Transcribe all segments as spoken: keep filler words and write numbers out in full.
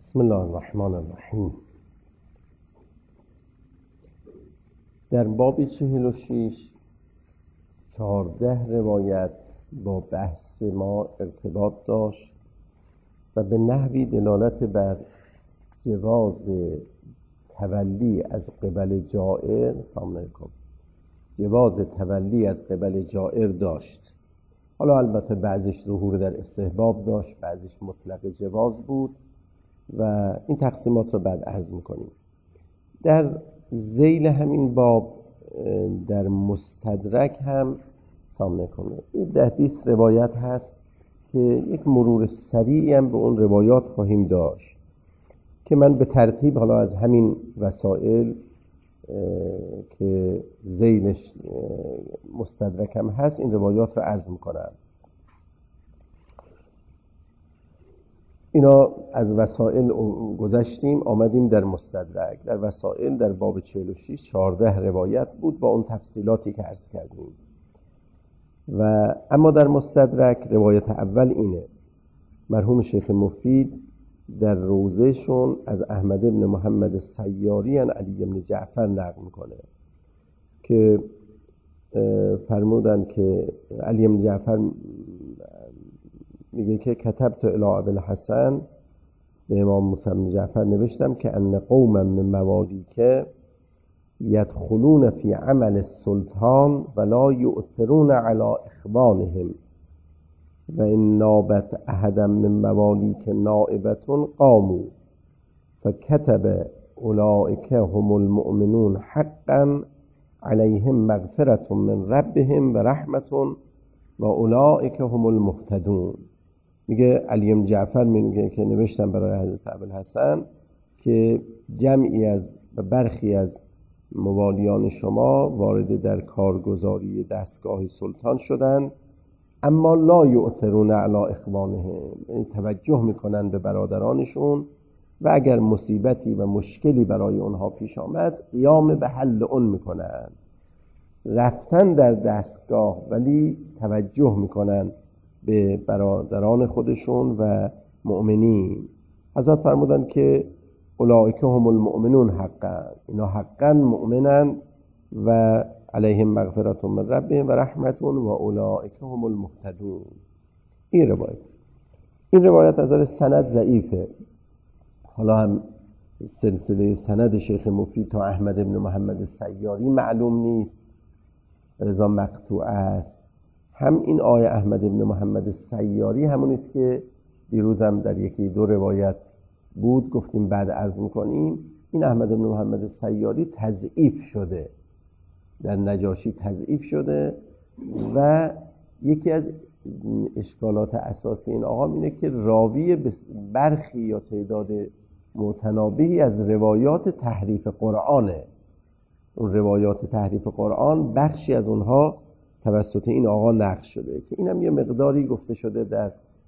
بسم الله الرحمن الرحیم. در باب چهل و شیش چهارده روایت با بحث ما ارتباط داشت و به نحوی دلالت بر جواز تولی از قبل جائر سامنے کن جواز تولی از قبل جائر داشت. حالا البته بعضش ظهور در استحباب داشت، بعضش مطلق جواز بود و این تقسیمات رو بعد عرض میکنیم. در ذیل همین باب در مستدرک هم سامنے کنه ده بیست روایت هست که یک مرور سریعی هم به اون روایات خواهیم داشت که من به ترتیب حالا از همین وسائل که ذیلش مستدرک هم هست این روایات رو عرض میکنم. اینا از وسائل گذشتیم، آمدیم در مستدرک. در وسائل در باب چهل و شیش چهارده روایت بود با اون تفصیلاتی که عرض کردیم و اما در مستدرک روایت اول اینه. مرحوم شیخ مفید در روضهشون از احمد بن محمد السیاری عن علی بن جعفر نقل میکنه که فرمودن که علی بن جعفر میگه که کتبت الی ابوالحسن، به امام موسی بن جعفر نوشتم که ان قوما من موالیک یدخلون فی عمل السلطان ولا یؤثرون علی اخوانهم و ان نابت احدا من موالیک نائبة قاموا فكتب اولئک هم المؤمنون حقا علیهم مغفرة من ربهم و رحمة و اولئک هم المهتدون. میگه علی بن جعفر میگه که نوشتم برای حضرت ابوالحسن که جمعی از برخی از موالیان شما وارد در کارگزاری دستگاه سلطان شدند اما لا یؤثرون علی اخوانهم، یعنی توجه میکنن به برادرانشون و اگر مصیبتی و مشکلی برای اونها پیش آمد قیام به حل اون میکنن، رفتن در دستگاه ولی توجه میکنن به برادران خودشون و مؤمنین. حضرت فرمودن که اولئک هم المؤمنون حقا، اینا حقا مؤمنن و علیهم مغفرة من ربهم و رحمة و اولئک هم المهتدون. این روایت این روایت از نظر سند ضعیفه. حالا هم سلسله سند شیخ مفید تا احمد بن محمد السیاری معلوم نیست، رضا مقطوع است. هم این آیه احمد بن محمد السیاری همون است که دیروزم در یکی دو روایت بود گفتیم بعد عرض میکنیم. این احمد بن محمد السیاری تضعیف شده، در نجاشی تضعیف شده و یکی از اشکالات اساسی این آقا اینه که راوی برخی یا تعداد متنابهی از روایات تحریف قرآنه. اون روایات تحریف قرآن بخشی از اونها توسط این آقا نقل شده که اینم یه مقداری گفته شده در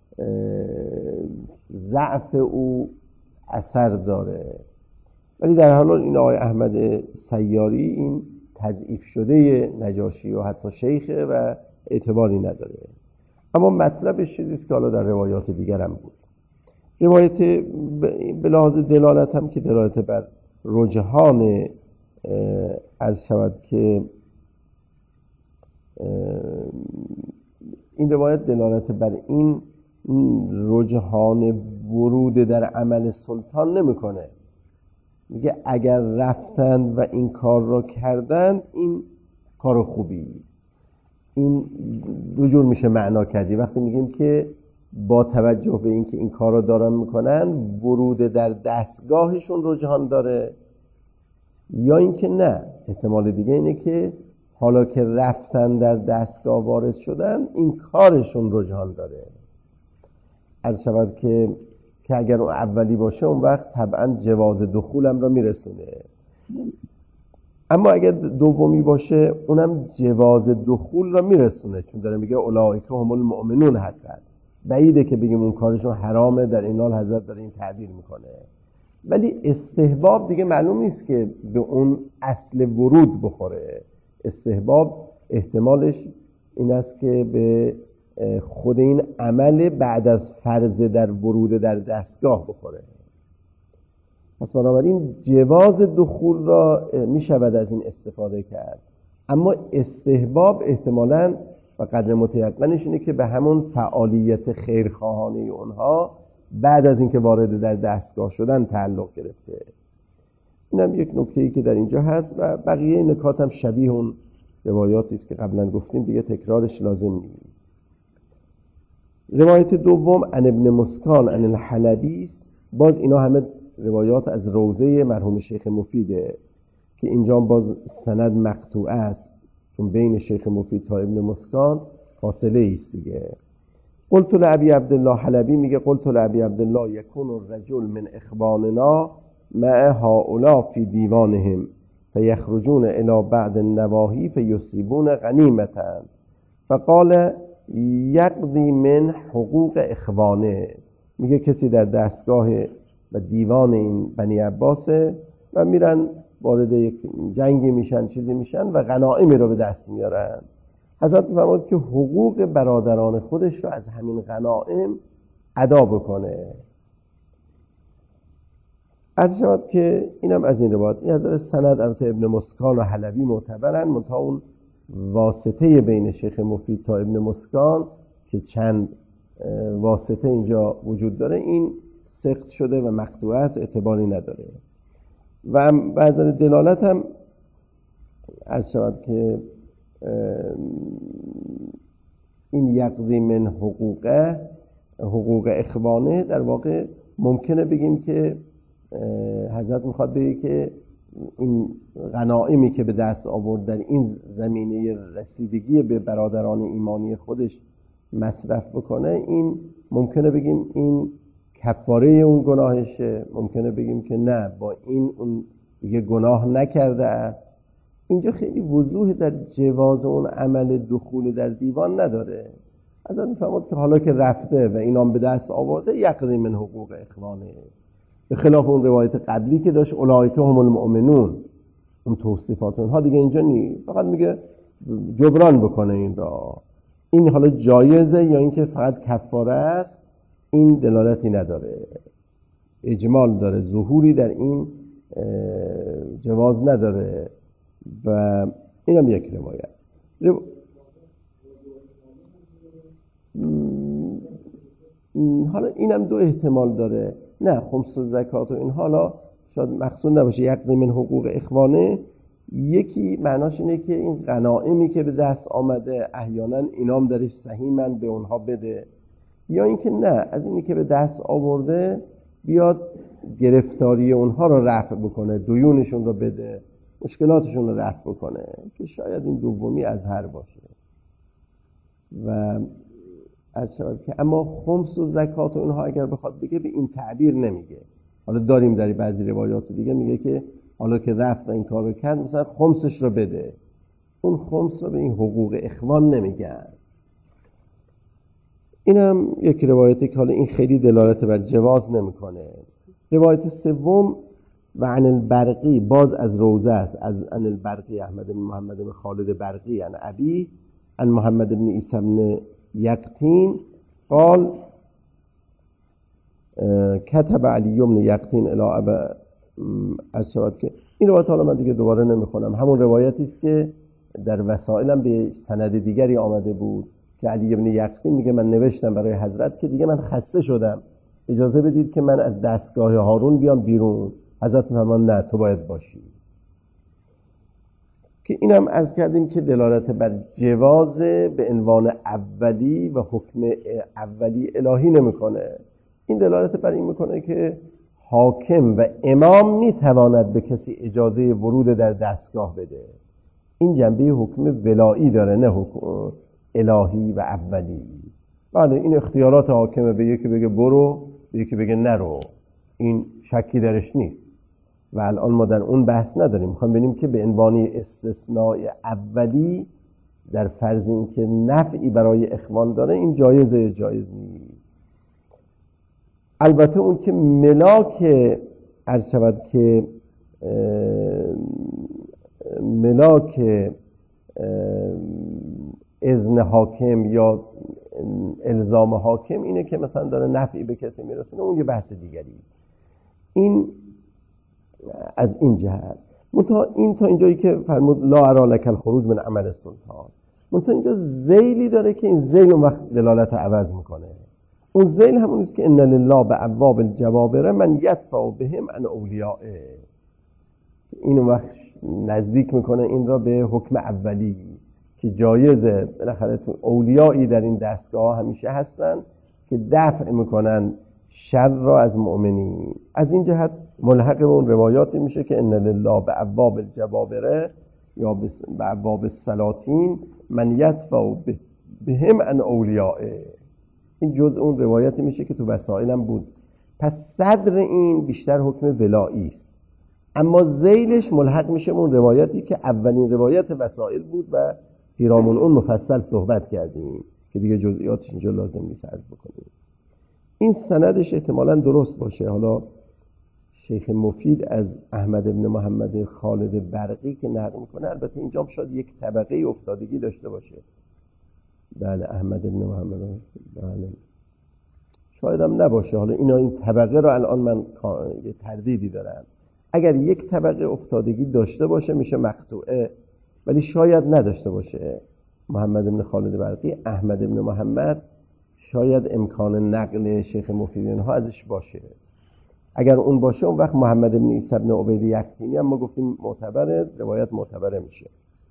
ضعف او اثر داره، ولی در حال این آقای احمد سیاری این تضعیف شده نجاشی و حتی شیخه و اعتباری نداره. اما مطلبش چیزیست که حالا در روایات دیگر هم بود. روایت به لحاظ دلالت هم که دلالت بر رجحان عرض شود که این روایت دلالت بر این رجحان ورود در عمل سلطان نمیکنه. میگه اگر رفتند و این کار را کردند این کار خوبی. این دو جور میشه معنا کردی. وقتی میگیم که با توجه به این که این کار را دارن میکنن ورود در دستگاهشون رجحان داره، یا اینکه نه، احتمال دیگه اینه که حالا که رفتن در دستگاه وارد شدن این کارشون رجحان داره. عرض شود که که اگر اون اولی باشه اون وقت طبعا جواز دخولم را میرسونه، اما اگر دومی باشه اونم جواز دخول را میرسونه، چون داره میگه اولئک هم المؤمنون حقا. بعیده که بگیم اون کارشون حرامه، در این حال حضرت داره این تعبیر میکنه. ولی استحباب دیگه معلوم نیست که به اون اصل ورود بخوره. استحباب احتمالش این است که به خود این عمل بعد از فرض در ورود در دستگاه بخوره. پس بنابراین جواز دخول را می شود از این استفاده کرد، اما استحباب احتمالاً و قدر متیقنش اینه که به همون فعالیت خیرخواهانه اونها بعد از اینکه وارد در دستگاه شدن تعلق گرفته. اینم یک نکته‌ای که در اینجا هست و بقیه نکات هم شبیه اون روایاتی است که قبلا گفتیم، دیگه تکرارش لازم نیست. روایت دوم عن ابن مسکان عن الحلبی است. باز اینا همه روایات از روضه مرحوم شیخ مفیده که اینجا باز سند مقطوع است، چون بین شیخ مفید تا ابن مسکان فاصله است دیگه. قلت لابی عبدالله، حلبی میگه قلت لابی عبدالله یکون الرجل من اخواننا مع هؤلاء فی دیوانهم فیخرجون الى بعد النواحی فیصیبون غنیمتا فقال یقضی من حقوق اخوانه. میگه کسی در دستگاه و دیوان این بنی عباسه و میرن وارد یک جنگی میشن، چیزی میشن و غنایمی رو به دست میارن. حضرت فرمود که حقوق برادران خودش رو از همین غنایم ادا بکنه. عرض شود که اینم از این روایت. این حضرت سند البته ابن مسکان و حلبی معتبرن، منتها اون واسطه بین شیخ مفید تا ابن مسکان که چند واسطه اینجا وجود داره، این سقط شده و مقطوعه است، اعتباری نداره. و بعض دلالت هم عرض شود که این یقضی من حقوقه حقوق اخوانه در واقع ممکنه بگیم که حضرت میخواد بگه که این غنایمی که به دست آورد در این زمینه رسیدگی به برادران ایمانی خودش مصرف بکنه، این ممکنه بگیم این کفاره اون گناهشه، ممکنه بگیم که نه با این اون دیگه گناه نکرده است. اینجا خیلی وضوح در جواز اون عمل دخول در دیوان نداره. حضرت میفرماد که حالا که رفته و اینام به دست آورده یقضی من حقوق اخوانه، به خلاف اون روایت قبلی که داشت اولئک هم المؤمنون، اون توصیفات اونها دیگه اینجا نیست، فقط میگه جبران بکنه این را. این حالا جایزه یا اینکه فقط کفاره است، این دلالتی نداره، اجمال داره، ظهوری در این جواز نداره. و اینم یک روایت. رو... حالا اینم دو احتمال داره، نه خمس و زکات و این حالا شاید مقصود نباشه یقضی من حقوق اخوانه. یکی معناش اینه که این غنائمی که به دست آمده احیانا اینام درش سهیمن به اونها بده، یا اینکه نه از اینی که به دست آورده بیاد گرفتاری اونها رو رفع بکنه، دیونشون رو بده، مشکلاتشون رو رفع بکنه، که شاید این دومی از هر باشه. و از شاید که اما خمس و زکات و اینها اگر بخواد بگه به این تعبیر نمیگه. حالا داریم در بعضی روایات دیگه میگه که حالا که رفت و این کار رو کرد مثلا خمسش رو بده. اون خمس رو به این حقوق اخوان نمیگن. اینم یک روایتی که حالا این خیلی دلالت بر جواز نمیکنه. روایت سوم و عن البرقی، باز از روزه است، از عن البرقی احمد بن محمد بن خالد برقی عن ابی عن محمد بن عیسی بن یقطین قال کتب علی بن یقطین الی ابا اسود. که این روایت حالا من دیگه دوباره نمیخونم، همون روایتی است که در وسائلم به سند دیگری آمده بود که علی بن یقطین میگه من نوشتم برای حضرت که دیگه من خسته شدم، اجازه بدید که من از دستگاه هارون بیام بیرون. حضرت فرمان نه تو باید باشی. که اینم عرض کردیم که دلالت بر جواز به عنوان اولی و حکم اولی الهی نمیکنه. این دلالت بر این میکنه که حاکم و امام میتواند به کسی اجازه ورود در دستگاه بده. این جنبه حکم ولایی داره، نه حکم الهی و اولی. بله این اختیارات حاکمه، به یکی بگه برو، به یکی بگه نرو، این شکی درش نیست. و الان ما در اون بحث نداریم، میخوام ببینیم که به عنوان استثناء اولی در فرض این که نفعی برای اخوان داره این جایزه جایز نیست. البته اون که ملاک عرض شود که ملاک اذن حاکم یا الزام حاکم اینه که مثلا داره نفعی به کسی میرسونه، اون یه بحث دیگری. این از این جهت. منتها این تا اینجایی که فرمود لا ارا لک الخروج من عمل السلطان، منتها اینجا ذیلی داره که این ذیل اون وقت دلالت رو عوض میکنه. اون ذیل همون است که ان لله بابواب الجبابره من یدفع بهم عن اولیائه. این اون وقت نزدیک میکنه این را به حکم اولی که جایزه. بالاخره اولیایی در این دستگاه همیشه هستن که دفع میکنن شر را از مؤمنین. از این جهت ملحق به اون روایاتی میشه که ان لله بابواب الجبابره یا بابواب السلاطین من یدفع بهم عن اولیائه. این جز اون روایتی میشه که تو وسائلم بود. پس صدر این بیشتر حکم ولایی است، اما ذیلش ملحق میشه اون روایتی که اولین روایت وسائل بود و پیرامون اون مفصل صحبت کردیم که دیگه جزئیاتش اینجا لازم نیست عرض بکنیم. این سندش احتمالاً درست باشه. حالا شیخ مفید از احمد بن محمد خالد برقی که نقل میکنه، البته اینجا شاید یک طبقه افتادگی داشته باشه. بله احمد بن محمد، بله شاید هم نباشه. حالا اینا این طبقه رو الان من یه تردیدی دارم. اگر یک طبقه افتادگی داشته باشه میشه مقطوعه، ولی شاید نداشته باشه. محمد بن خالد برقی، احمد بن محمد، شاید امکان نقل شیخ مفید اینها ازش باشه. اگر اون باشه اون وقت محمد بن عیسی بن عبید یقطینی هم ما گفتیم معتبره، روایت معتبره میشه.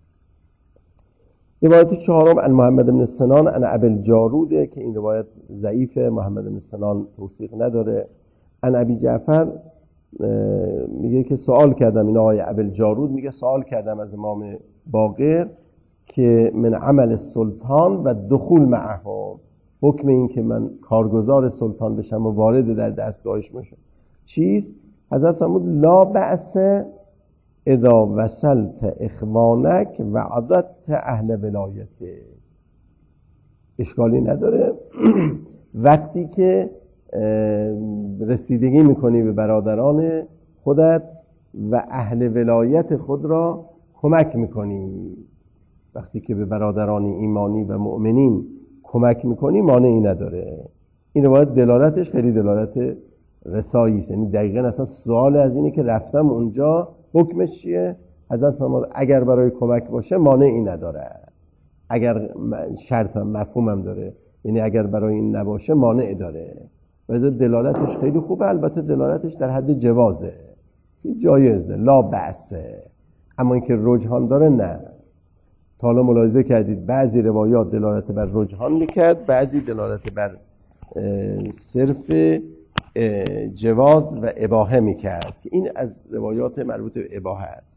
روایت چهارم ان محمد بن سنان ان ابی الجاروده که این روایت ضعیفه، محمد بن سنان توثیق نداره. ان ابی جعفر میگه که سوال کردم، این آقای ابی الجارود میگه سوال کردم از امام باقر که من عمل السلطان و دخول معه، حکم این که من کارگزار سلطان بشم و وارد در دستگاهش بشم چیست؟ حضرت فرمود لا بأس اذا وصلت اخوانک و عددت اهل ولایته. اشکالی نداره وقتی که رسیدگی میکنی به برادران خودت و اهل ولایت خود را کمک میکنی. وقتی که به برادران ایمانی و مؤمنین کمک میکنی مانعی نداره. این روایت دلالتش خیلی دلالت رسایی است، یعنی دقیقاً اصلا سوال از اینه که رفتم اونجا حکمش چیه؟ حضرت فرمود اگر برای کمک باشه مانعی نداره، اگر شرط هم مفهومم داره، یعنی اگر برای این نباشه مانع داره. و دلالتش خیلی خوبه، البته دلالتش در حد جوازه، جایزه، لا بأسه. اما اینکه رجحان داره نه. تا حالا ملاحظه کردید بعضی روایات دلالت بر رجحان میکرد، بعضی دلالت بر صرف جواز و اباحه میکرد. این از روایات مربوط به اباحه است.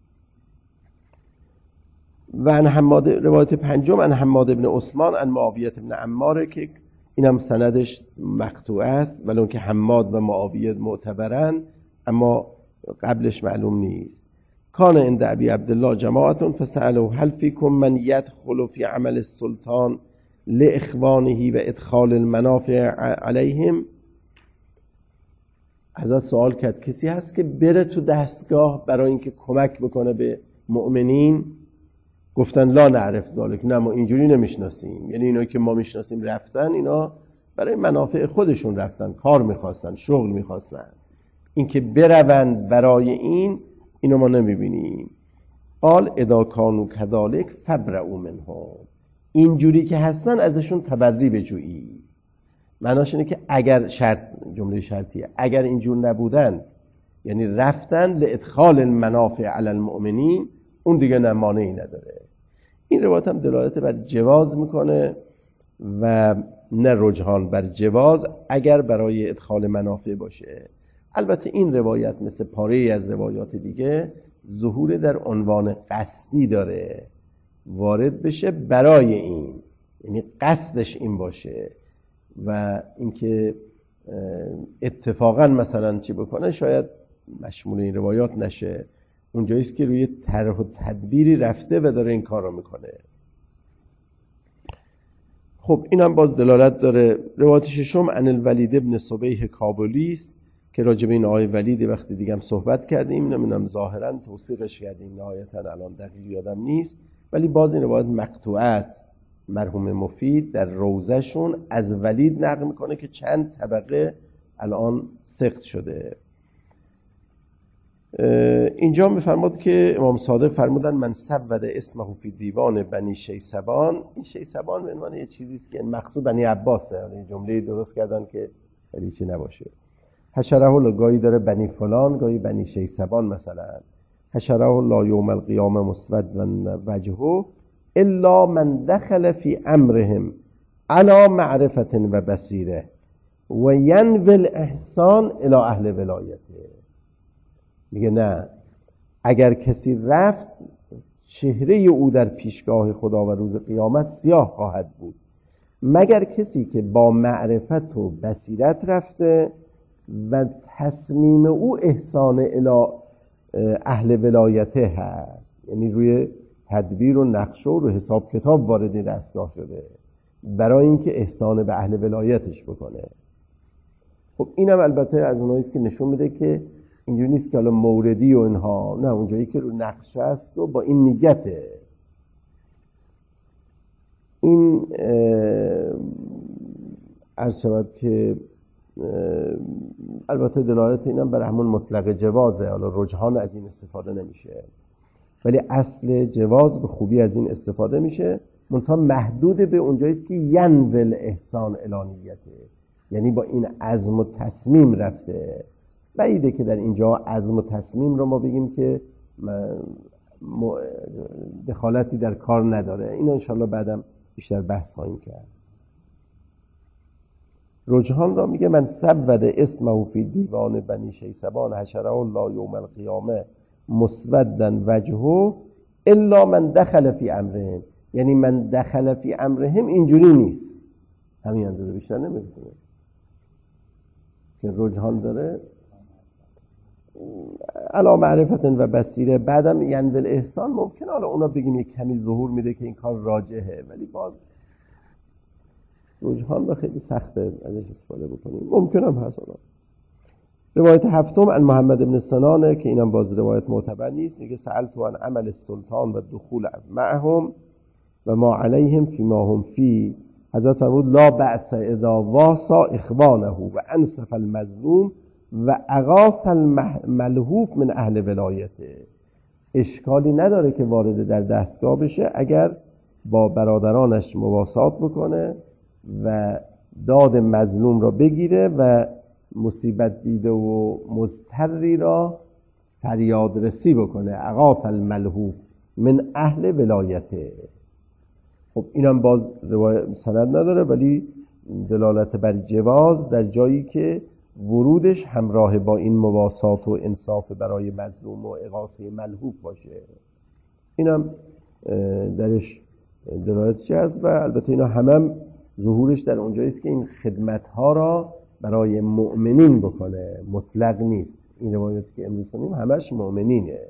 و ان حماد، روایت پنجم ان حماد ابن عثمان ان معاویه ابن عماره که اینم سندش مقطوع است، ولی اون که حماد و معاویه معتبرن اما قبلش معلوم نیست. کان عند ابی عبدالله جماعتون فسألوا هل فیکم من یدخل فی عمل السلطان لاخوانه و ادخال المنافع علیهم. حضرت سوال کرد کسی هست که بره تو دستگاه برای اینکه کمک بکنه به مؤمنین؟ گفتن لا نعرف ذالک، نه ما اینجوری نمیشناسیم. یعنی اینا که ما میشناسیم رفتن، اینا برای منافع خودشون رفتن، کار میخواستن، شغل میخواستن. اینکه بروند برای این، اینو ما نمیبینیم. قال اذا کانوا كذلك فبرئوا منهم، اینجوری که هستن ازشون تبری بجویی. معناش اینه که اگر شرط، جمله شرطیه، اگر اینجور نبودن یعنی رفتن لادخال المنافع علی المؤمنین، اون دیگه نمانعی نداره. این روایت هم دلالت بر جواز میکنه و نه رجحان، بر جواز اگر برای ادخال منافع باشه. البته این روایت مثل پاره‌ای از روایات دیگه ظهور در عنوان قصدی داره، وارد بشه برای این، یعنی قصدش این باشه. و اینکه اتفاقا مثلا چی بکنه شاید مشمول این روایات نشه. اونجاییست که روی طرح و تدبیری رفته و داره این کار رو میکنه. خب این هم باز دلالت داره. روایت ششم ان الولید ابن صبیح کابلی است که راجع به این آقای ولید وقتی دیگه هم صحبت کردیم، نمیدونم ظاهرا توثیقش کردیم، نهایتا الان دقیق یادم نیست، ولی باز این روایت مقطوعه است. مرحوم مفید در روزهشون از ولید نقل میکنه که چند طبقه الان سقط شده. اینجا میفرماد که امام صادق فرمودن من سود اسمه فی دیوان بنی شیسبان. این شیسبان به عنوان یه چیزی است که مقصود بنی عباسه، یعنی جمله درست کردن که خیلی چی نباشه. حشره الله گاهی داره بنی فلان، گاهی بنی شیسبان. مثلا حشره الله یوم القیامه مسودا وجهه الا من دخل فی امرهم علی معرفت و بصیره و ینوی الاحسان الی اهل ولایته. میگه نه، اگر کسی رفت چهره او در پیشگاه خدا و روز قیامت سیاه خواهد بود، مگر کسی که با معرفت و بصیرت رفته و تصمیم او احسان الی اهل ولایته هست، یعنی روی تدبیر و نقشه و رو حساب کتاب وارد دستگاه شده برای اینکه احسان به اهل ولایتش بکنه. خب اینم البته از اونایی است که نشون میده که اینجوری نیست که حالا موردی و اینها، نه، اونجایی که رو نقشه است و با این نیته. این عرض شود که البته دلالت اینم بر همون مطلق جوازه، حالا رجحان از این استفاده نمیشه، ولی اصل جواز به خوبی از این استفاده میشه، منتها محدود به اونجایی است که ینول احسان الانیته، یعنی با این عزم و تصمیم رفته. بعیده که در اینجا عزم و تصمیم رو ما بگیم که دخالتی در کار نداره. این انشاءالله بعدم بیشتر بحث خواهیم کرد. رجحان را میگه من سود اسمه فی دیوان بنی شیسبان حشره الله یوم القیامه مسودا وجهه الا من دخل فی امرهم، یعنی من دخل فی امرهم اینجوری نیست، همین اندازه بیشتر نمیرسونه که رجحان داره علا معرفت و بصیره. بعدم ینول احسان ممکنه حالا اونا بگیم یک کمی ظهور میده که این کار راجحه، ولی باز رجحان با خیلی سخته ازش استفاده بکنیم، ممکن هم هست. روایت هفتم عن محمد بن سنانه که اینم باز روایت معتبر نیست، میگه سألت عن عمل السلطان و دخول معهم و ما علیهم فی ما هم فی. حضرت فرمود لا بأس اذا واسا اخوانه و انصف المظلوم و اغاث الملهوف من اهل ولایته. اشکالی نداره که وارد در دستگاه بشه اگر با برادرانش مواسات بکنه و داد مظلوم را بگیره و مصیبت دیده و مضطری را فریاد رسی بکنه. اغاث الملهوف من اهل ولایته. خب اینم باز روایت سند نداره، ولی دلالت بر جواز در جایی که ورودش همراه با این مواسات و انصاف برای مظلوم و اغاثه ملهوف باشه. اینم درش دلالت جواز و البته اینا همم ظهورش در اونجایی است که این خدمت‌ها را برای مؤمنین بکنه، مطلق نیست. این روایتی که امروز کنیم همش مؤمنینه.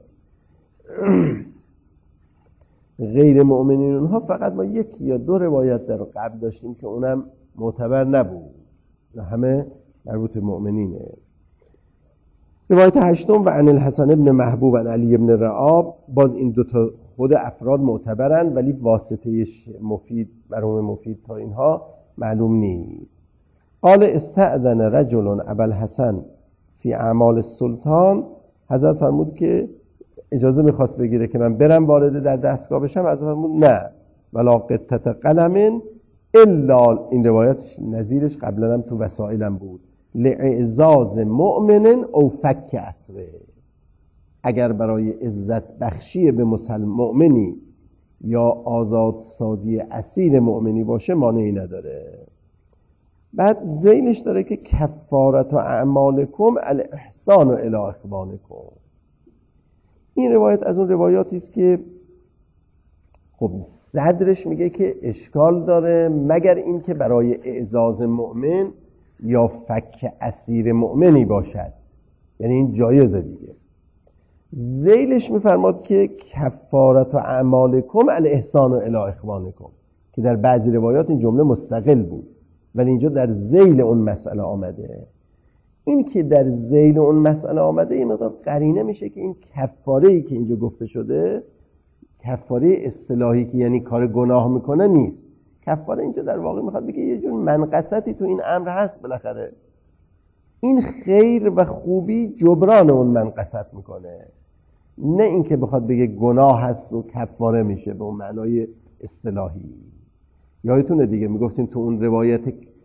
غیر مؤمنین اونها فقط ما یک یا دو روایت در قبل داشتیم که اونم معتبر نبود، همه مربوط مؤمنینه. روایت هشتم و عن الحسن ابن محبوب عن علی ابن رعاب، باز این دو تا خود افراد معتبرن ولی واسطه مفید مرحوم مفید تا اینها معلوم نیست. قال استأذن رجل ابا الحسن فی اعمال السلطان. حضرت فرمود که اجازه میخواست بگیره که من برم وارد در دستگاه بشم. حضرت فرمود نه ولا قطعت قلم الا، این روایت نظیرش قبلا هم تو وسائلم بود، لعزاز مؤمن او فک اسره. اگر برای عزت بخشی به مسلم مؤمنی یا آزاد سازی اسیر مؤمنی باشه مانعی نداره. بعد ذیلش داره که کفارت و اعمالکم الاحسان و الی اخوانکم. این روایت از اون روایاتی است که خب صدرش میگه که اشکال داره مگر این که برای اعزاز مؤمن یا فک اسیر مؤمنی باشد، یعنی این جایزه دیگه. ذیلش میفرماد که کفارت و اعمالکم الاحسان و الی اخوانکم، که در بعضی روایات این جمله مستقل بود ولی اینجا در ذیل اون مسئله آمده. این که در ذیل اون مسئله آمده این مقدار قرینه میشه که این کفاره‌ای که اینجا گفته شده کفاره اصطلاحی که یعنی کار گناه میکنه نیست. کفاره اینجا در واقع میخواد بگه یه جور منقصتی تو این امر هست بالاخره. این خیر و خوبی جبران اون منقصت میکنه، نه اینکه بخواد بگه گناه هست و کفاره میشه به اون معنای اصطلاحی. یادتونه دیگه میگفتیم تو اون روایت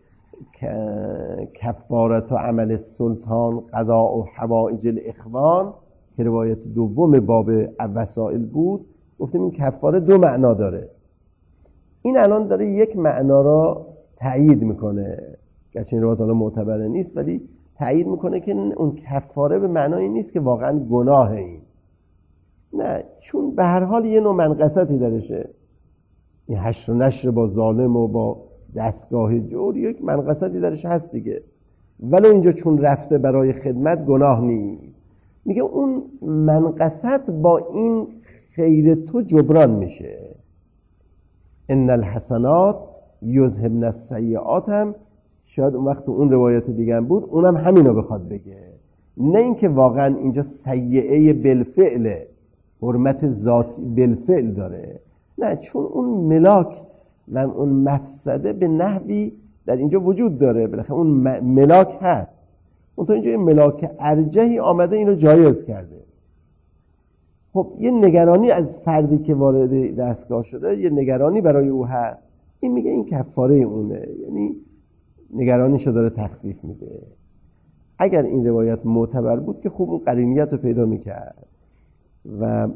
کفارت و عمل السلطان قضاء و حوائج الاخوان که روایت دوم باب وسائل بود، گفتیم این کفاره دو معنا داره. این الان داره یک معنا را تأیید میکنه، گرچه این روایت الان معتبر نیست، ولی تأیید میکنه که اون کفاره به معنای نیست که واقعا گناه این، نه، چون به هر حال یه نوع منقصتی درشه. این حشر و نشر با ظالم و با دستگاه جور یک منقصتی درش هست دیگه، ولی اینجا چون رفته برای خدمت گناه نیست. میگه اون منقصت با این خیر تو جبران میشه. ان الحسنات یذهبن السیئات هم شاید اون وقت اون روایت دیگه هم بود، اونم همینو بخواد بگه، نه اینکه واقعا اینجا سیئه بالفعل، حرمت ذات بالفعل داره، نه، چون اون ملاک و اون مفسده به نحوی در اینجا وجود داره، بالاخره اون ملاک هست. اون تا اینجا یه ملاک ارجحی آمده اینو جایز کرده. خب یه نگرانی از فردی که وارد دستگاه شده، یه نگرانی برای او هست، این میگه این کفاره اونه، یعنی نگرانیشو داره تخفیف میده. اگر این روایت معتبر بود که خوب اون قرینیت رو پیدا میکرد. و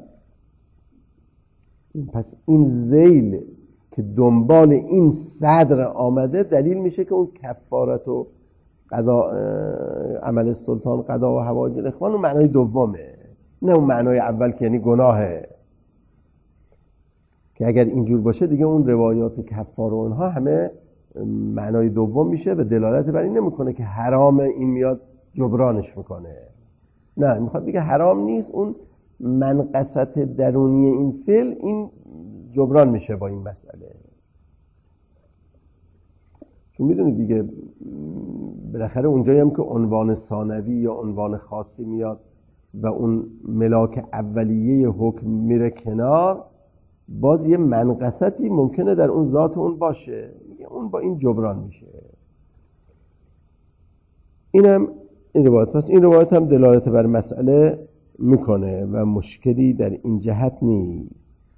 پس این ذیل که دنبال این صدر آمده دلیل میشه که اون کفارت و قضا عمل سلطان قضا و حوائج الاخوان اون معنای دومه، نه اون معنای اول که یعنی گناهه، که اگر اینجور باشه دیگه اون روایات کفاره و اونها همه معنای دوم میشه و دلالت بر این نمیکنه که حرام این میاد جبرانش میکنه، نه، میخواد بگه حرام نیست، اون منقصت درونی این فعل این جبران میشه با این مسئله. چون میدونید دیگه بالاخره اونجایی هم که عنوان ثانوی یا عنوان خاصی میاد و اون ملاک اولیه حکم میره کنار، باز یه منقصتی ممکنه در اون ذات اون باشه، اون با این جبران میشه. اینم این روایت، پس این روایت هم دلالت بر مسئله میکنه و مشکلی در این جهت نیست.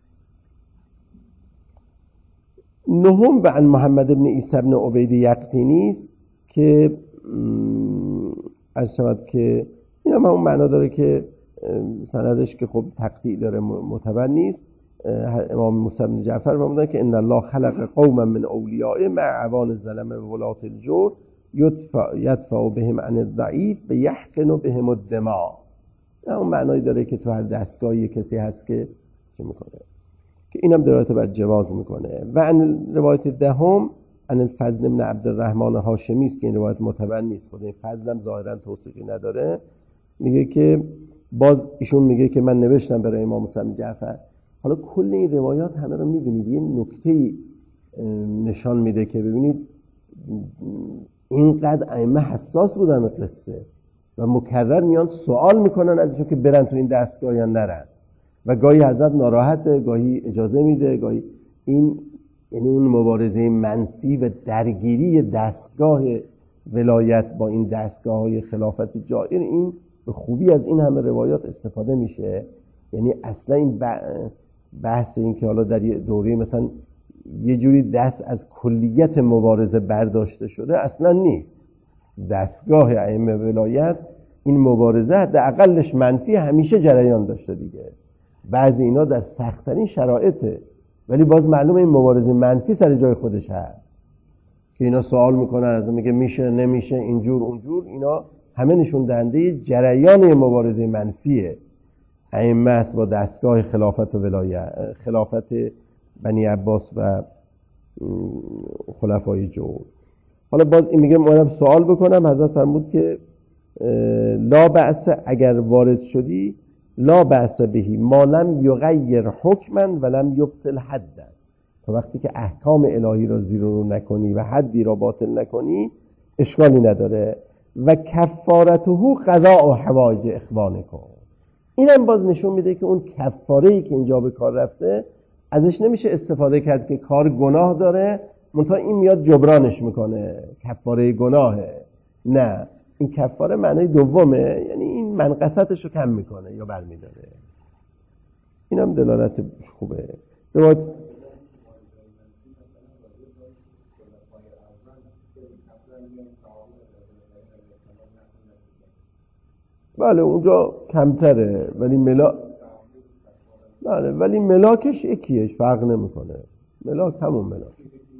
نهم و عن محمد بن عیسی بن عبید یقطینی است که عرض شود که این هم اون معنا داره که سندش که خب تقطیع داره، معتبر نیست. امام موسی بن جعفر فرمودن که ان الله خلق قوما من اولیائه مع عوان الظلمه و ولات الجور یدفع یدفع بهم عن الضعیف بیحقن بهم الدماء. اون معنایی داره که تو هر دستگاهی کسی هست که چه میکنه، که اینم دلالت بر جواز میکنه. و عن روایت دهم عن الفضل بن عبد الرحمن هاشمی است که این روایت معتبر نیست، خود این فضل هم ظاهرا توثیقی نداره. میگه که باز ایشون میگه که من نوشتم برای امام موسی بن جعفر. حالا کل این روایات همه رو میبینید یه نکته نشان میده که ببینید اینقدر ائمه حساس بودن قصه و مکرر میان سوال میکنن ازشون که برن تو این دستگاه یا نرن، و گاهی حضرت ناراحته، گاهی اجازه میده، گاهی این، یعنی اون مبارزه منفی و درگیری دستگاه ولایت با این دستگاه های خلافت جائر، این به خوبی از این همه روایات استفاده میشه. یعنی اصلا این بحث این که حالا در یه دوره مثلا یه جوری دست از کلیت مبارزه برداشته شده اصلا نیست. دستگاه ائمه ولایت این مبارزه حداقلش منفی همیشه جریان داشته دیگه. بعضی اینا در سخت‌ترین شرایطه، ولی باز معلومه این مبارزه منفی سر جای خودش هست که اینا سوال میکنن از میگه میشه نمیشه اینجور اونجور، اینا همه نشون دهنده جریان مبارزه منفیه ائمه است با دستگاه خلافت و ولایت، خلافت بنی عباس و خلفای جور. حالا باز این میگه منم سوال بکنم، حضرت فرمود که لا بأس اگر وارد شدی لا بأس بهی ما لم یغیر حکما ولم یبطل حدا، تا وقتی که احکام الهی را زیر و رو نکنی و حدی را باطل نکنی اشکالی نداره. و کفارته قضاء و حوائج اخوانکم، اینم باز نشون میده که اون کفاره‌ای که اینجا به کار رفته ازش نمیشه استفاده کرد که کار گناه داره منتها این میاد جبرانش میکنه، کفاره گناهه، نه، این کفاره معنای دومه، یعنی این منقصتش رو کم میکنه یا برمیداره. این هم دلالت خوبه. روایت بله اونجا کمتره، ولی ملا بله ولی ملاکش یکیش، فرق نمیکنه. ملاک همون ملاک.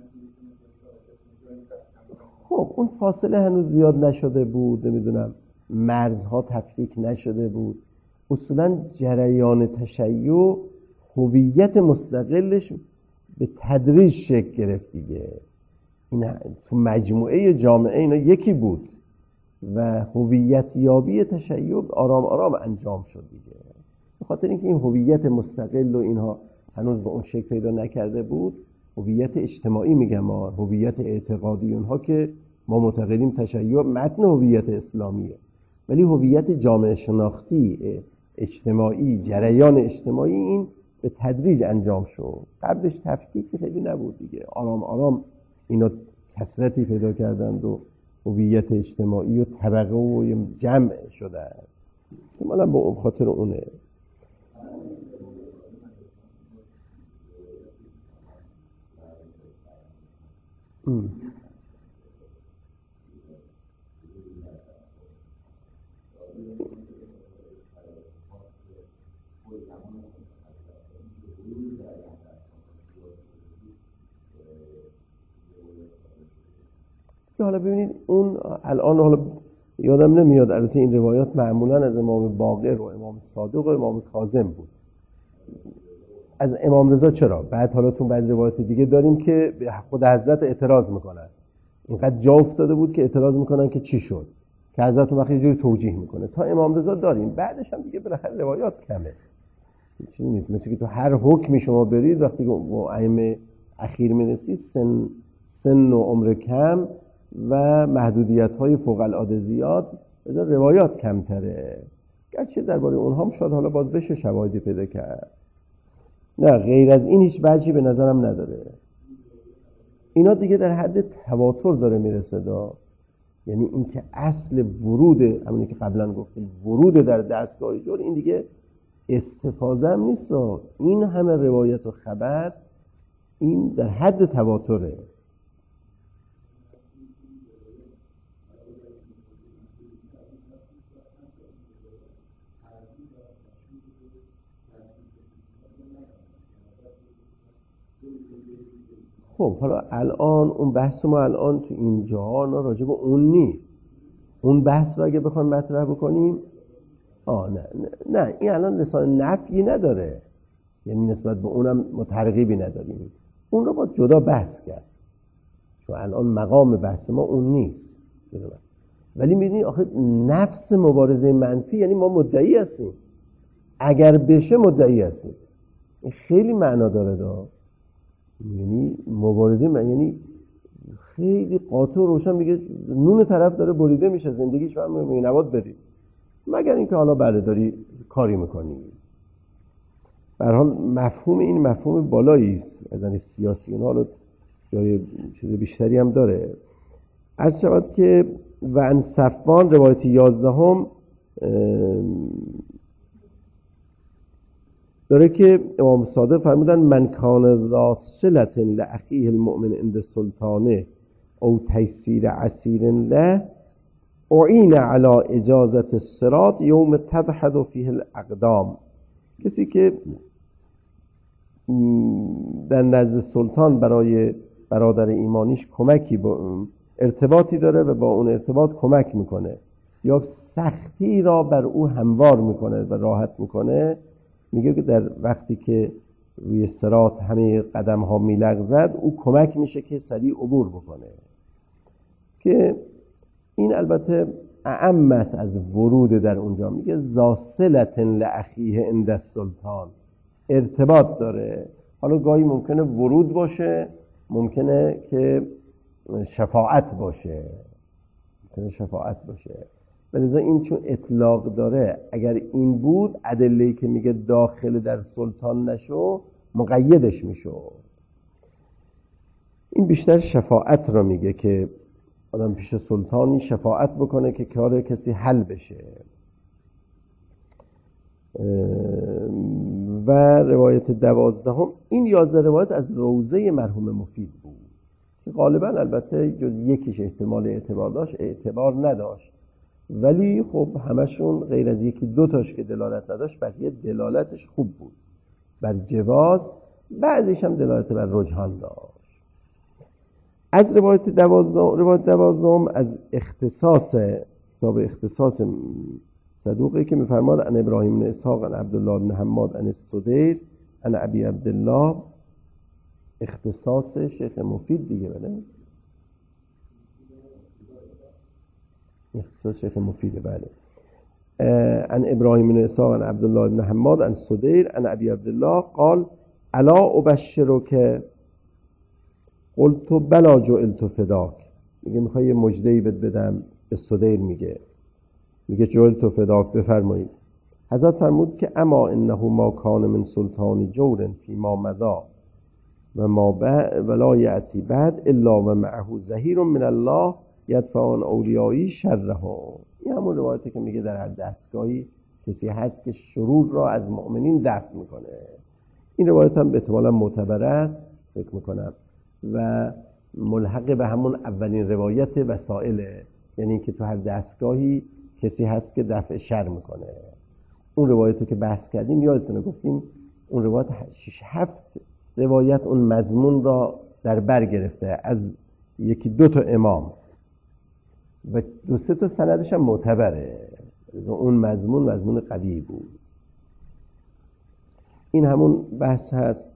خب اون فاصله هنوز زیاد نشده بود، نمیدونم مرزها تفکیک نشده بود. اصولا جریان تشیع هویت مستقلش به تدریج شکل گرفت دیگه. این تو مجموعه جامعه اینا یکی بود و هویت یابی تشیع آرام آرام انجام شد دیگه. به خاطر اینکه این هویت مستقل و اینها هنوز به اون شکل پیدا نکرده بود، هویت اجتماعی میگم ما، هویت اعتقادی اونها که ما معتقدیم تشیع متن هویت اسلامیه، ولی هویت جامعه شناختی اجتماعی، جریان اجتماعی این به تدریج انجام شد. قبلش تفکیکی خیلی نبود دیگه. آرام آرام اینا کثرتی پیدا کردند و هویت اجتماعی و طبقه و جمع شدن. احتمالاً به اون خاطر اونه. ام. حالا ببینید اون الان حالا یادم نمیاد، البته این روایات معمولا از امام باقر و امام صادق و امام کاظم بود. از امام رضا چرا؟ بعد حالا تو بعضی روایات دیگه داریم که به خود حضرت اعتراض میکنن. اینقدر جا افتاده بود که اعتراض میکنن که چی شد، که حضرت وقتی یه جوری توجیه میکنه. تا امام رضا داریم، بعدش هم دیگه بالاخره روایات کمه. چیزی نیست، مثل که تو هر حکمی شما برید وقتی با ائمه اخیر میرسید، سن سن و عمر کم و محدودیت‌های فوق العاده زیاد، بذار روایات کمتره. گرچه درباره اونها هم شاید حالا باز بشه شواهدی پیدا کرد. نه غیر از این هیچ وجهی به نظرم نداره. اینا دیگه در حد تواتر داره میرسه دا. یعنی این که اصل ورود، همونی که قبلا گفتیم ورود در دستگاه جور، این دیگه استفاضه هم نیست. این همه روایت و خبر این در حد تواتره. خب حالا الان اون بحث ما الان تو اینجا راجع به اون نیست. اون بحث را اگه بخوایم مطرح بکنیم، آه نه نه, نه این الان لسان نفی نداره، یعنی نسبت به اونم مترقیبی نداریم. اون رو با جدا بحث کرد، چون الان مقام بحث ما اون نیست. ولی میدونی آخه نفس مبارزه منفی یعنی ما مدعی هستیم، اگر بشه مدعی هستیم. این خیلی معنا داره دا. یعنی مبارزه من یعنی خیلی قاطع و روشن میگه نون طرف داره بریده میشه، زندگیش برام میگه نباید برید، مگر اینکه حالا بله داری کاری میکنی. به هر حال مفهوم این مفهوم بالایی است، از نظر سیاسی اونها حالا جای چیز بیشتری هم داره. عرض شود که و ان صفوان روایت یازدهم داره که امام صادق فرمودن من کان ذا صلة لاخیه المؤمن عند السلطان او تیسیر عسیر له اعین علی اجازت الصراط یوم تدحض فیه الاقدام. کسی که در نزد سلطان برای برادر ایمانیش کمکی با ارتباطی داره و با اون ارتباط کمک میکنه یا سختی را بر او هموار میکنه و راحت میکنه، میگه که در وقتی که روی صراط همه قدم ها میلغزد او کمک میشه که سریع عبور بکنه. که این البته اعم است از ورود در اونجا. میگه ذا صلة لاخیه عند السلطان، ارتباط داره. حالا گاهی ممکنه ورود باشه، ممکنه که شفاعت باشه، ممکنه شفاعت باشه. بلذا این چون اطلاق داره، اگر این بود ادله‌ای که میگه داخل در سلطان نشو مقیدش میشو. این بیشتر شفاعت را میگه که آدم پیش سلطانی شفاعت بکنه که کار کسی حل بشه. و روایت دوازدهم، این یازده روایت از روضه مرحوم مفید بود که غالبا البته جز یکیش احتمال اعتبار داشت، اعتبار نداشت، ولی خب همشون غیر از یکی دو تاش که دلالت نداشت بقیه دلالتش خوب بود بر جواز، بعضیش هم دلالت بر رجحان داشت. از روایت دوازدهم، روایت دوازدهم از اختصاص کتاب اختصاص صدوقی که می‌فرماد ان ابراهیم بن اسحاق ان عبدالله بن حماد ان السدیر ان ابی عبدالله، اختصاص شیخ مفید دیگه، بله اختصاص شیخ مفیده، بله. ان ابراهیم بن اسحاق ان عبدالله بن حماد ان السدیر ان ابی عبدالله قال الا ابشرک قلت بلا جعلت فداک. میگه میخوای یه مژده‌ای بهت بدم، به سدیر میگه میگه جعلت فداک، بفرمایید. حضرت فرمود که اما انه ما کان من سلطان جور فی ما مضى و ما بعد ولا یأتی بعد الا و معه ظهیر من الله یدفع عن اولیایی شره. این همون روایتی که میگه در هر دستگاهی کسی هست که شرور را از مؤمنین دفع میکنه. این روایت هم احتمالاً معتبر است فکر میکنم و ملحق به همون اولین روایت وسائله، یعنی که تو هر دستگاهی کسی هست که دفع شر میکنه. اون روایتو که بحث کردیم یادتونه گفتیم اون روایت شش هفت روایت اون مضمون را در بر گرفته از یکی دو تا امام و دو سه تا سندش هم معتبره. اون مضمون مضمون قوی بود. این همون بحث هست.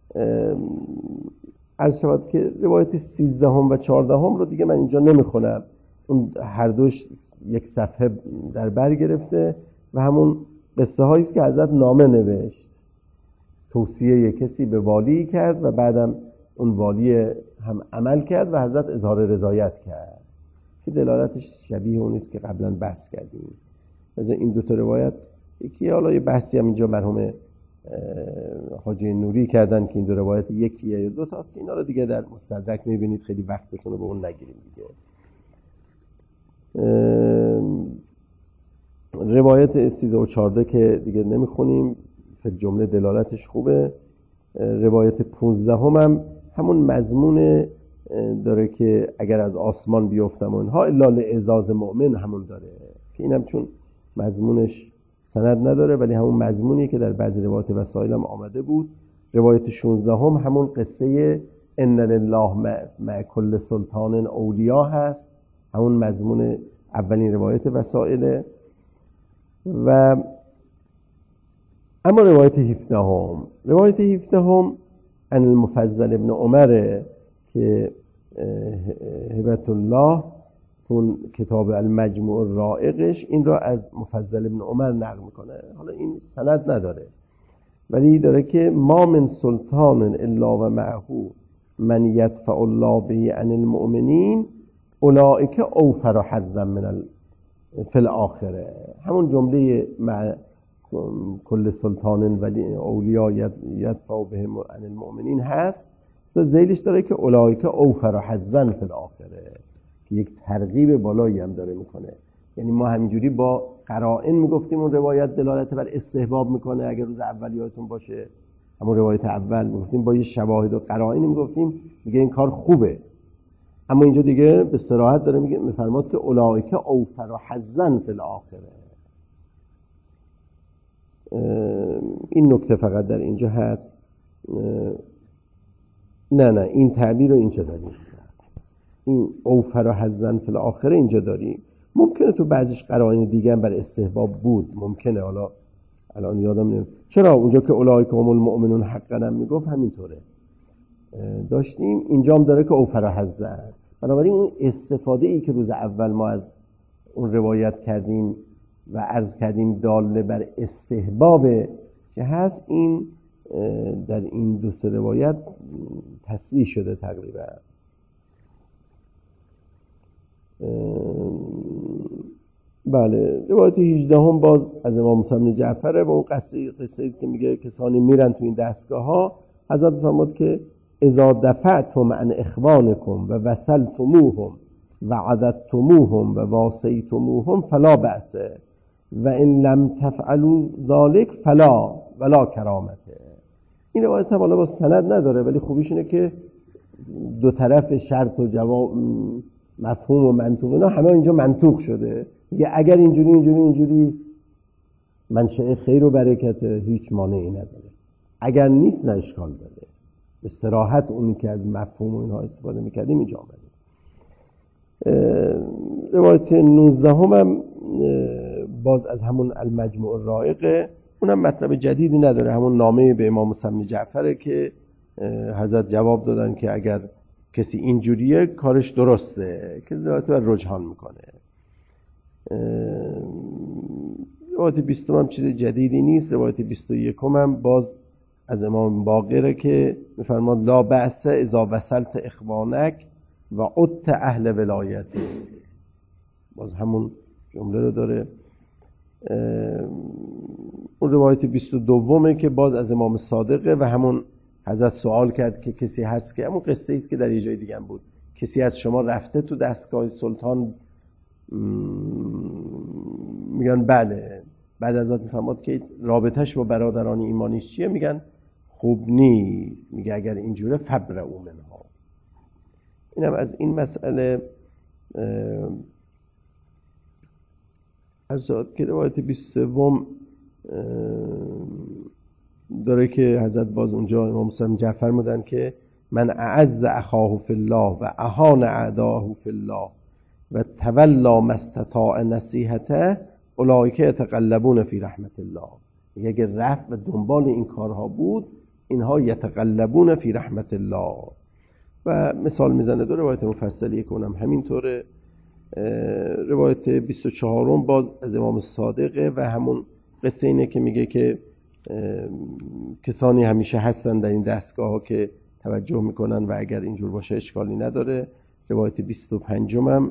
عرض شود که روایت سیزدهم و چهاردهم رو دیگه من اینجا نمیخونم، اون هر دوش یک صفحه در بر گرفته و همون قصه هایی است که حضرت نامه نوشت، توصیه کسی به والی کرد و بعدم اون والی هم عمل کرد و حضرت اظهار رضایت کرد که دلالتش شبیه اون است که قبلا بحث کردیم. از این دو تا روایت یکی، حالا یه بحثی هم اینجا مرحوم حاجی نوری کردن که این دو روایت یکیه یا دو تاست که اینا رو دیگه در مستدرک می‌بینید، خیلی وقتتون رو به اون نگیریم دیگه. روایت سیزده و چهارده که دیگه نمیخونیم، فی جمله دلالتش خوبه. روایت پونزده هم, هم همون مضمون داره که اگر از آسمان بیفتم و اینها الا لعزاز مؤمن همون داره که اینم چون مضمونش سند نداره ولی همون مضمونی که در بعضی روایت وسائل هم آمده بود. روایت شانزده هم همون قصه ان لله مع کل سلطان اولیا هست، همون مضمون اولین روایت وسائل. و اما روایت هفده هم روایت هفده هم عن المفضل ابن عمر که هبت الله اون کتاب المجموع الرائقش این را از مفضل ابن عمر نقل میکنه. حالا این سند نداره ولی داره که ما من سلطان الا و معه من یدفع الله به عن المؤمنین اولئک اوفر حظا من ال... فی الاخره. همون جمله مع کل سلطان ولی اولیا یدفع بهم عن المؤمنین هست و ذیلش داره که اولئک اوفر حظا فی الاخره که یک ترغیب بالایی هم داره میکنه. یعنی ما همینجوری با قرائن میگفتیم اون روایت دلالت بر استحباب میکنه اگر روز اول یادتون باشه، همون روایت اول میگفتیم با یه شواهد و قرائن میگفتیم میگه این کار خوبه، اما اینجا دیگه به صراحت داره میگه میفرماد که اولئک اوفر حظا فی الاخره. این نکته فقط در اینجا هست. نه نه این تعبیر رو اینجا داریم، این اوفر حظا فی الاخره اینجا داریم. ممکنه تو بعضیش قرائن دیگه هم بر استحباب بود، ممکنه، حالا الان یادم نمیاد چرا اونجا که اولئک هم المؤمنون حقا هم میگفت همینطوره داشتیم، اینجا هم داره که اوفر حظا. بنابراین اون استفاده ای که روز اول ما از اون روایت کردیم و عرض کردیم داله بر استحباب که هست، این در این دو سه روایت تصریح شده تقریبا. بله. روایت هجده هم باز از امام موسی بن جعفره و اون قصه قصه که میگه کسانی میرن تو این دستگاه ها، حضرت فرمود که اذا دفعتم عن اخوانکم و وصلتموهم وعددتموهم و واسیتموهم فلا بأس و ان لم تفعلوا ذلك فلا ولا کرامته. این روایت هم حالا با سند نداره، ولی خوبیش اینه که دو طرف شرط و جواب، مفهوم و منطوق، اینا همه اینجا منطوق شده. میگه اگر اینجوری اینجوری اینجوری است، منشأ خیر و برکته، هیچ مانعی نداره. اگر نیست، نه اشکال داره. به صراحت اونی که از مفهوم و اینها استفاده میکردیم اینجا آمده. روایت نوزدهم هم باز از همون المجموع الرائقه، اونم مطلب جدیدی نداره، همون نامه به امام موسی بن جعفره که حضرت جواب دادن که اگر کسی اینجوریه کارش درسته، که روایت بر رجحان میکنه. روایت بیستم هم چیز جدیدی نیست. روایت بیست و یکم هم باز از امام باقره که میفرماد لا بأس اذا وصلت اخوانک و عدت اهل ولایت. باز همون جمله رو داره. اون روایت بیست و دومه که باز از امام صادقه و همون حضرت سوال کرد که کسی هست که، همون قصه ایست که در یه جای دیگه هم بود، کسی از شما رفته تو دستگاه سلطان؟ میگن بله. بعد ازت میفهمد که رابطهش با برادران ایمانیش چیه؟ میگن خوب نیست. میگه اگر اینجوره فبرئوا منها. اینم از این مسئله. ارزاد که روایت بیست و سوم داره که حضرت باز اونجا امام موسی بن جعفر فرمودن که من اعز اخاه فی الله و اهان اعداه فی الله و تولا ما استطاع نصیحته اولئک یتقلبون فی رحمت الله. اگر رفت و دنبال این کارها بود، اینها یتقلبون فی رحمت الله. و مثال میزنه دو روایت مفصلی که اونم همینطوره. روایت بیست و چهارم باز از امام صادقه و همون قصه اینه که میگه که کسانی همیشه هستن در این دستگاه ها که توجه میکنن و اگر اینجور باشه اشکالی نداره. روایت بیست و پنجم هم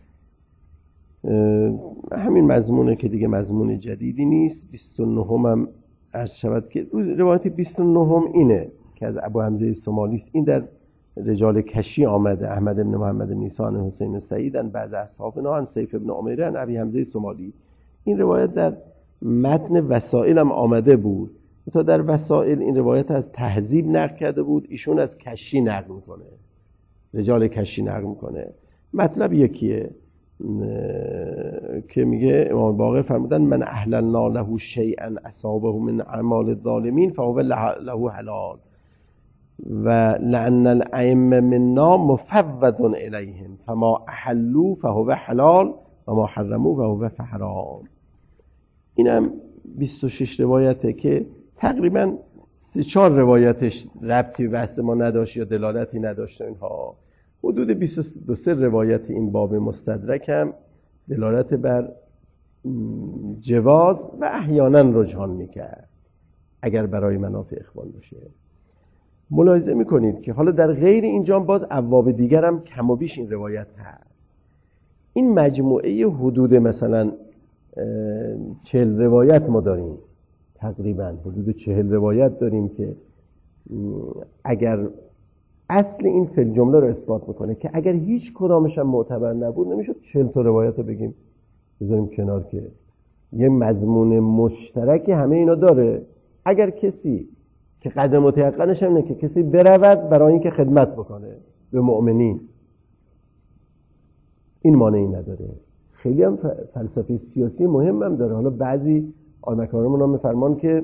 همین مضمونه که دیگه مضمون جدیدی نیست. بیست و نهم هم عرض شود که روایت بیست و نهم اینه که از ابو حمزه سمالی است. این در رجال کشی آمده، احمد بن محمد بن نیسان حسین سعیدن بعض اصحابنا عن سیف بن عمیره عن ابی حمزه سمالی. این روایت در متن وسائل هم آمده بود. تا در وسائل این روایت از تهذیب نقل کرده بود، ایشون از کشی نقل میکنه، رجال کشی نقل میکنه. مطلب یکیه که میگه امام باقر فرمودن من احللنا له شیئا اصابه من اعمال الظالمین فهو له حلال و لأن الائمه منا مفوض الیهم فما احلوا فهو حلال و ما حرموا فهو حرام. اینم بیست و شش روایته که تقریبا سه چهار روایتش ربطی بحث ما نداشت یا دلالتی نداشت. اینها حدود بیست و دو سه روایت این باب مستدرک هم دلالت بر جواز و احیانا رجحان میکرد اگر برای منافع اخوان باشه. ملاحظه میکنید که حالا در غیر اینجا باز ابواب دیگر هم کم و بیش این روایت هست. این مجموعه حدود مثلا چهل روایت ما داریم، تقریبا حدود چهل روایت داریم که اگر اصل این فل جمله رو اثبات میکنه که اگر هیچ کدامش هم معتبر نبود نمیشد چهل تا روایت رو بگیم بذاریم کنار که یه مضمون مشترک همه اینا داره. اگر کسی که قدر متیقنش هم نه که کسی برود برای اینکه خدمت بکنه به مؤمنین، این مانعی نداره. خیلی هم فلسفه سیاسی مهم هم داره. حالا بعضی آنکارمون هم میفرمان که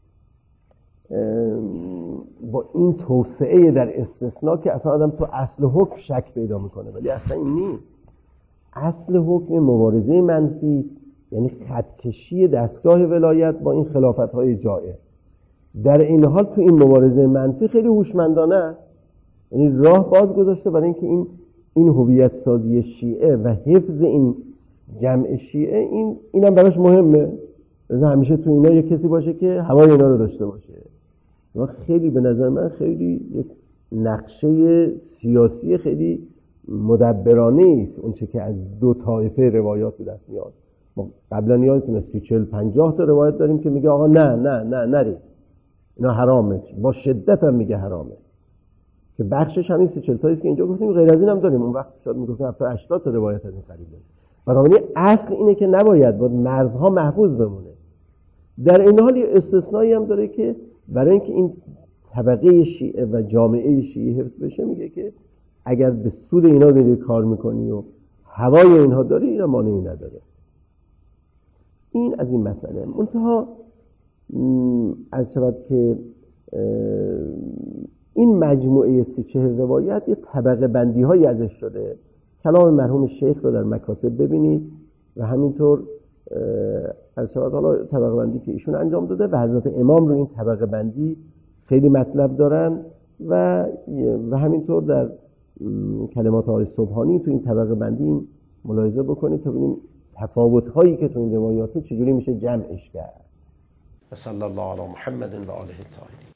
با این توسعه در استثناء که اصلا آدم تو اصل حکم شک پیدا میکنه، ولی اصلا این نیست. اصل حکم مبارزه منفی است، یعنی خطکشی دستگاه ولایت با این خلافت‌های جائر. در این حال تو این مبارزه منفی خیلی هوشمندانه است، یعنی راه باز گذاشته برای اینکه این این هویت سازی شیعه و حفظ این جمع شیعه این اینم براش مهمه. لذا همیشه تو اینا یک کسی باشه که هوای اینا رو داشته باشه. و خیلی به نظر من خیلی یک نقشه سیاسی خیلی مدبرانه است اون چه که از دو طایفه روایات به دست میاد. ما قبلا یادتون است که چهل پنجاه تا روایت داریم که میگه آقا نه نه نه نری، اینا حرامه، با شدت هم میگه حرامه. که بخشش همین سی چهل تایی است که اینجا گفتیم، غیر از این هم داریم. اون وقت شاید میگفتیم هفتاد هشتاد تا روایت از این قبیل داریم. بنابراین اصل اینه که نباید با مرزها محفوظ بمونه. در این حال یه استثنایی هم داره که برای اینکه این طبقه شیعه و جامعه شیعه حفظ بشه، میگه که اگر به سود اینا داری کار میکنی و هوای اینها داری، اینا مانعی نداره. این از این مسئله. منتها از شود که این مجموعه سی چهل روایت یه طبقه بندی هایی ازش شده. کلام مرحوم شیخ رو در مکاسب ببینید و همینطور از شود حالا طبقه بندی که ایشون انجام داده و حضرت امام رو این طبقه بندی خیلی مطلب دارن و و همینطور در کلمات آقای سبحانی تو این طبقه بندی ملاحظه بکنید تا ببینیم تفاوت هایی که تو این روایات چجوری میشه جمعش کرد. صلی الله علی محمد و آله الطاهرین.